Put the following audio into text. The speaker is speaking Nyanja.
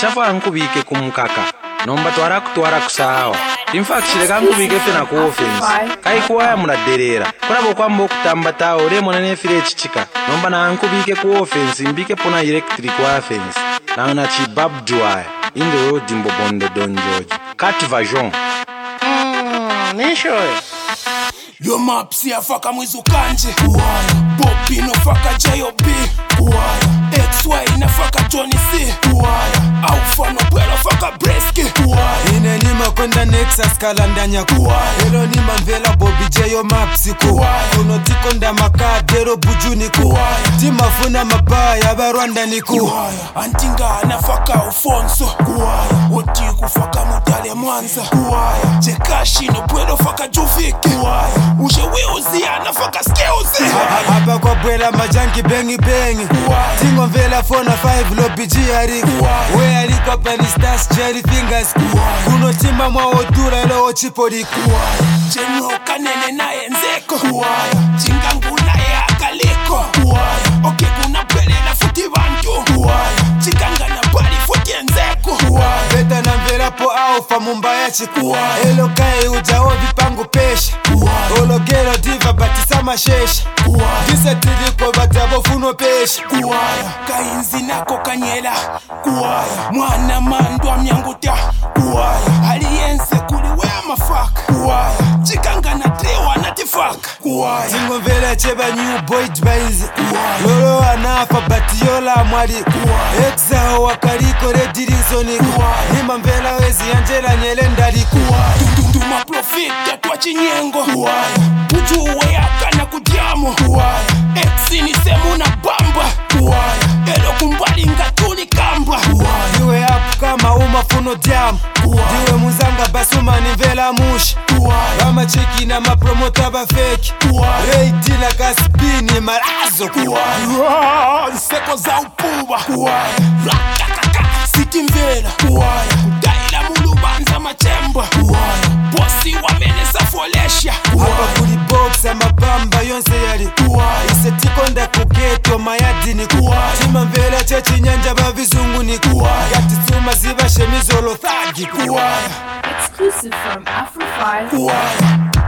shafa ankubike kumkaka nomba twara kusawa in fact shireka ankubike fena ku offense kai kuwaya munaderera kurabo kwambo kutamba tawo re mona nefire chichika nomba na ankubike ku offense mbike pona electric offense na chi babdwaya in the road dimbo bondo Don George cat vajon nishoe yo mapsi afaka mwizu kanje kuwaya Bobby no faka J.O.B kuwaya XY na faka Johnny C kuwaya Alpha no Bwelo faka Breski kuwaya ine nima konda Nexus kalandanya kuwaya elo nima mvela Bobby J.O mapsi kuwaya kuno tikonda makadero bujuni kuwaya timafuna mabaya barwanda ni kuwaya antinga anafaka Alfonso kuwaya woti kufaka Mutale Mwanza kuwaya Chekashi no Bwelo faka Juviki kuwaya uje weuzi anafaka Skeuzi hapa kwa Bwela majangi bengi tingo mvela 4 na 5 lobby jiari we aliko pani stars cherry fingers kuno timba mwa odura lo chipori Jenyo kanene na enzeko Chingangu na ya akaliko Oke kuna pele na futi bantu Chikanga na pali futi enzeko Beta na mvela po Alpha Mumbaya chiku Elo kai ujao vipangu pesha Olo gero diva batisa mashesha Dise tiliko batabo funo pesha Kainzi nako kanyela Mwana mandwa myanguta Aliyense kuli wea mafaka Chikanga na trewa na tifaka Tingo mvela cheba new boy dbainzi Lolo anafa bati yola mwari Exao wakariko redirizoni Nima mvela wezi Angela nyelendari Duma profita twa chinyengo Ujuwe yaka na kujamu Exi ni semu na bamba Elo kumbali ngatuli kamba Diwe hapu kama umafuno diamu Diwe muzanga basuma ni mvela mushi Rama cheki na mapromota ba fake Reiti na kasipini marazo Nseko za upuba Rakakaka siti mvela Daila mulu banza machemba Bosi wamenesa folesha Hapa kuli box ama bamba yonse yari Ise tikonda kugeto mayadini Tima mvela chechi nyanja bavizungu ni Gati suma ziba shemizolo thagi Exclusive from Afro 5